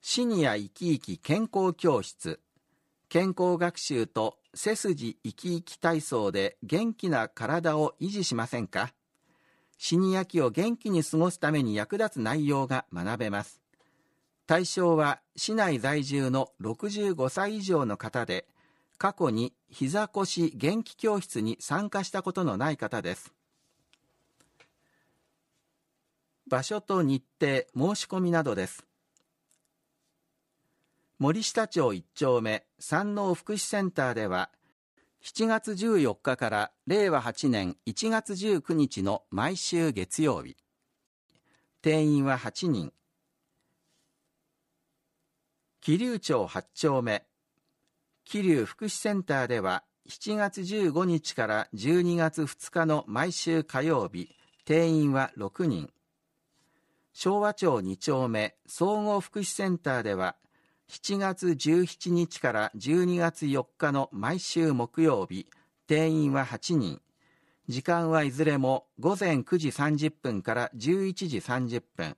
シニア生き生き健康教室、健康学習と背筋生き生き体操で元気な体を維持しませんか？シニア期を元気に過ごすために役立つ内容が学べます。対象は市内在住の65歳以上の方で、過去に膝腰元気教室に参加したことのない方です。場所と日程、申し込みなどです。森下町1丁目山王福祉センターでは、7月14日から令和8年1月19日の毎週月曜日、定員は8人。桐生町8丁目桐生福祉センターでは、7月15日から12月2日の毎週火曜日、定員は6人。昭和町2丁目総合福祉センターでは、7月17日から12月4日の毎週木曜日、定員は8人。時間はいずれも午前9時30分から11時30分。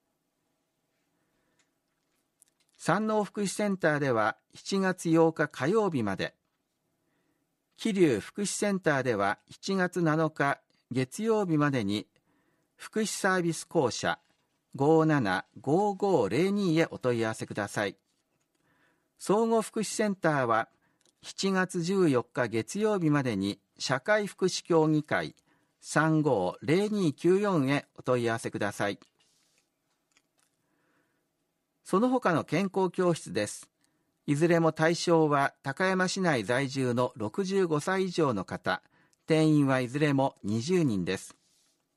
山王福祉センターでは7月8日火曜日まで。桐生福祉センターでは7月7日月曜日までに、福祉サービス公社 575502 へお問い合わせください。総合福祉センターは7月14日月曜日までに、社会福祉協議会 350294 へお問い合わせください。その他の健康教室です。いずれも対象は高山市内在住の65歳以上の方、定員はいずれも20人です。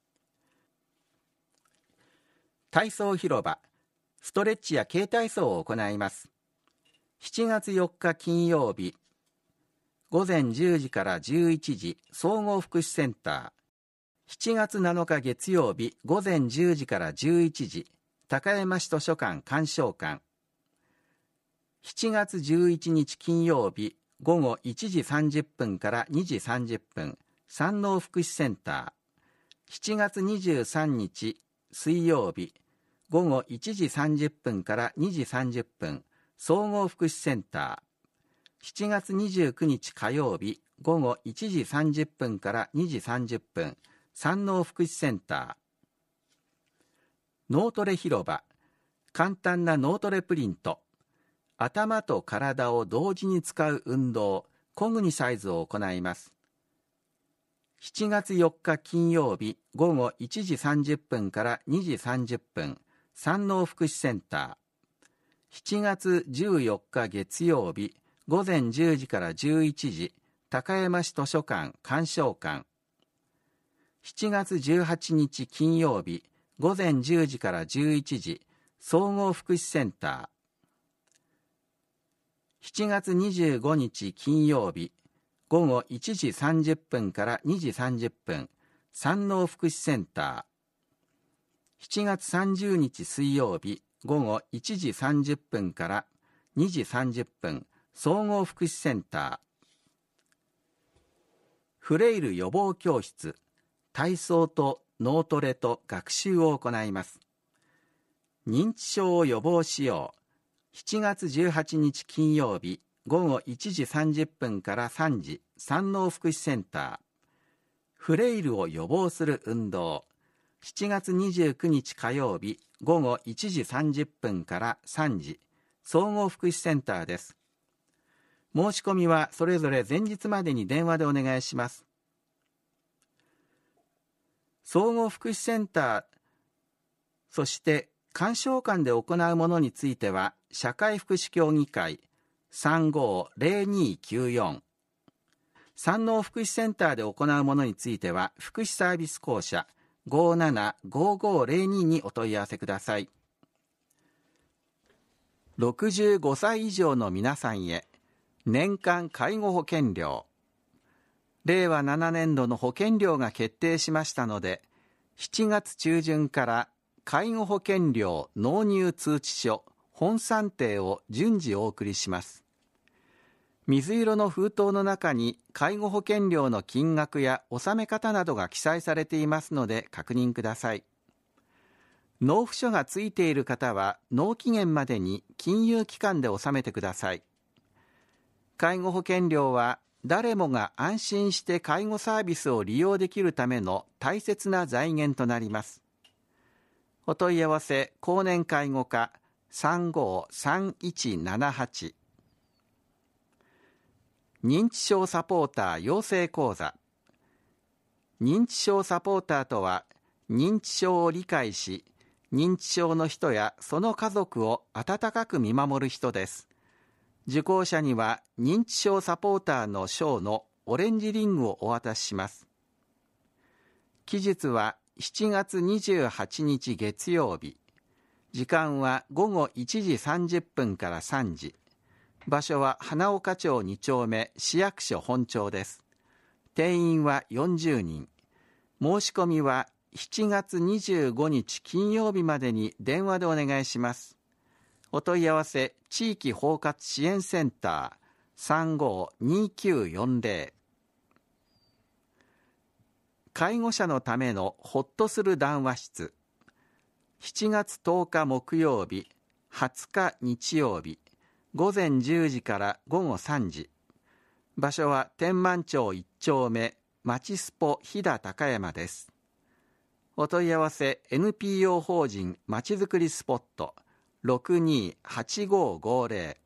体操広場、ストレッチや軽体操を行います。7月4日金曜日、午前10時から11時、総合福祉センター。7月7日月曜日、午前10時から11時、高山市図書館鑑賞館。7月11日金曜日、午後1時30分から2時30分、山王福祉センター。7月23日水曜日、午後1時30分から2時30分、総合福祉センター。7月29日火曜日、午後1時30分から2時30分、山王福祉センター。脳トレ広場、簡単な脳トレプリント。頭と体を同時に使う運動、コグニサイズを行います。7月4日金曜日、午後1時30分から2時30分、山王福祉センター。7月14日月曜日、午前10時から11時、高山市図書館鑑賞館。7月18日金曜日、午前10時から11時、総合福祉センター。7月25日金曜日、午後1時30分から2時30分、山王福祉センター。7月30日水曜日、午後1時30分から2時30分、総合福祉センター。フレイル予防教室、体操と脳トレと学習を行います。認知症を予防しよう。7月18日金曜日、午後1時30分から3時、山王福祉センター。フレイルを予防する運動。7月29日火曜日、午後1時30分から3時、総合福祉センターです。申し込みはそれぞれ前日までに電話でお願いします。総合福祉センター、そして鑑賞館で行うものについては、社会福祉協議会 350294。山王福祉センターで行うものについては、福祉サービス公社575502にお問い合わせください。65歳以上の皆さんへ、年間介護保険料。令和7年度の保険料が決定しましたので、7月中旬から介護保険料納入通知書本算定を順次お送りします。水色の封筒の中に介護保険料の金額や納め方などが記載されていますので確認ください。 納付書がついている方は納期限までに金融機関で納めてください。介護保険料は誰もが安心して介護サービスを利用できるための大切な財源となります。お問い合わせ公認介護課 353178。 認知症サポーター養成講座。認知症サポーターとは、認知症を理解し、認知症の人やその家族を温かく見守る人です。受講者には認知症サポーターの賞のオレンジリングをお渡しします。期日は7月28日月曜日。時間は午後1時30分から3時。場所は花岡町2丁目市役所本町です。定員は40人。申し込みは7月25日金曜日までに電話でお願いします。お問い合わせ地域包括支援センター 352940。 介護者のためのほっとする談話室。7月10日木曜日、20日日曜日、午前10時から午後3時。場所は天満町1丁目まちスポ飛騨高山です。お問い合わせ NPO 法人まちづくりスポット 628550。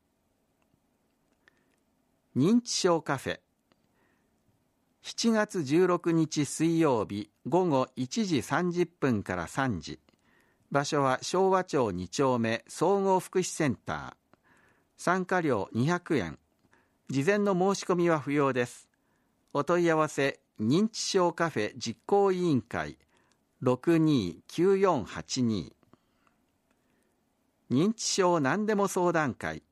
認知症カフェ。7月16日水曜日午後1時30分から3時。場所は昭和町2丁目総合福祉センター。参加料200円。事前の申し込みは不要です。お問い合わせ認知症カフェ実行委員会 629482。 認知症何でも相談会。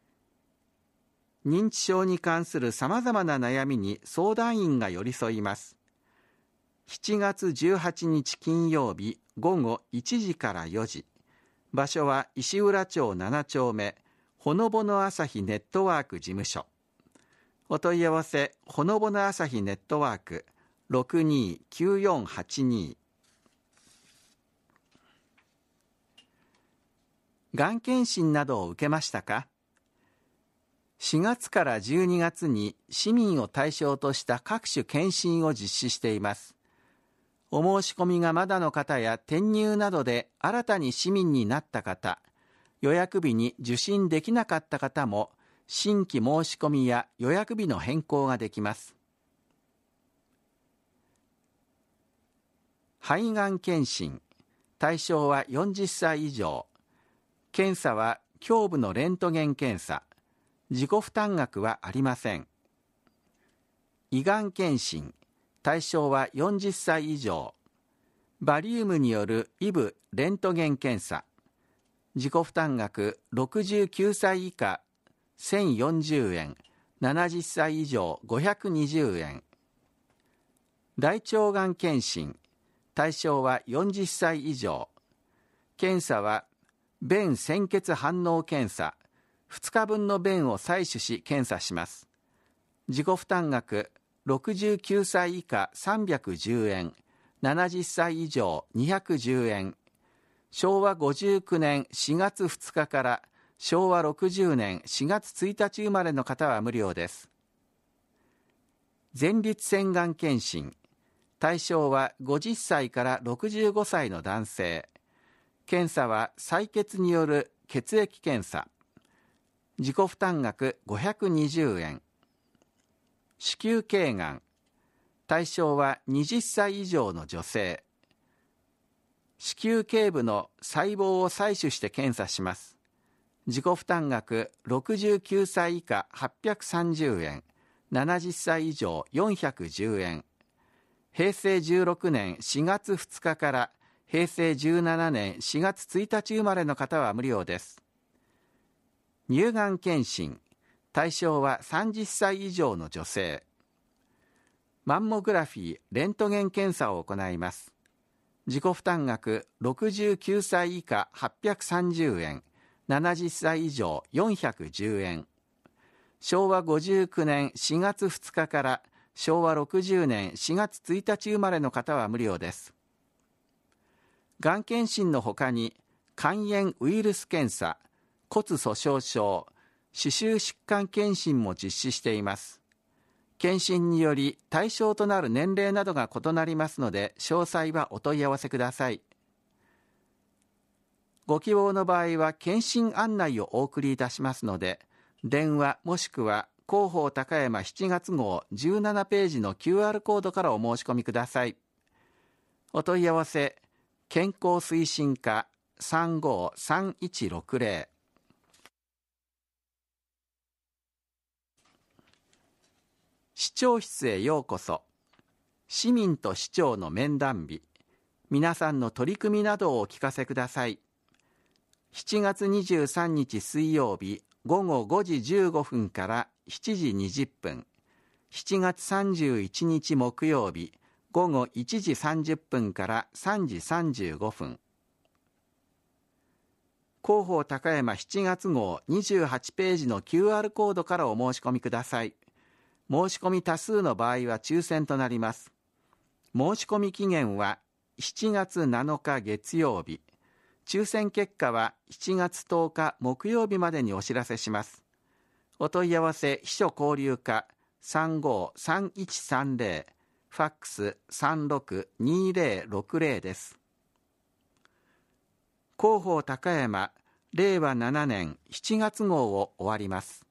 認知症に関するさまざまな悩みに相談員が寄り添います。7月18日金曜日午後1時から4時。場所は石浦町7丁目ほのぼの朝日ネットワーク事務所。お問い合わせほのぼの朝日ネットワーク 629482。 がん検診などを受けましたか？ 4 月から12月に市民を対象とした各種検診を実施しています。お申し込みがまだの方や転入などで新たに市民になった方、予約日に受診できなかった方も新規申し込みや予約日の変更ができます。肺がん検診。対象は40歳以上。検査は胸部のレントゲン検査。自己負担額はありません。胃がん検診。対象は40歳以上。バリウムによる胃部レントゲン検査。自己負担額69歳以下1040円、70歳以上520円。大腸がん検診。対象は40歳以上。検査は便潜血反応検査。2日分の便を採取し検査します。自己負担額69歳以下310円、70歳以上210円。昭和59年4月2日から昭和60年4月1日生まれの方は無料です。前立腺がん検診。対象は50歳から65歳の男性。検査は採血による血液検査。自己負担額520円。子宮頸がん。対象は20歳以上の女性。子宮頸部の細胞を採取して検査します。自己負担額69歳以下830円、70歳以上410円。平成16年4月2日から平成17年4月1日生まれの方は無料です。乳がん検診。対象は30歳以上の女性。マンモグラフィー、レントゲン検査を行います。自己負担額69歳以下830円、70歳以上410円。昭和59年4月2日から昭和60年4月1日生まれの方は無料です。 がん検診のほかに肝炎ウイルス検査、骨粗しょう症、歯周疾患検診も実施しています。検診により対象となる年齢などが異なりますので、詳細はお問い合わせください。ご希望の場合は検診案内をお送りいたしますので、電話もしくは広報高山7月号17ページの QR コードからお申し込みください。お問い合わせ、健康推進課 353160。市長室へようこそ。市民と市長の面談日。皆さんの取り組みなどをお聞かせください。7月23日水曜日午後5時15分から7時20分。7月31日木曜日午後1時30分から3時35分。広報高山7月号28ページの QR コードからお申し込みください。申し込み多数の場合は抽選となります。申し込み期限は7月7日月曜日。抽選結果は7月10日木曜日までにお知らせします。お問い合わせ秘書交流課 353130、ファックス 362060 です。広報高山令和7年7月号を終わります。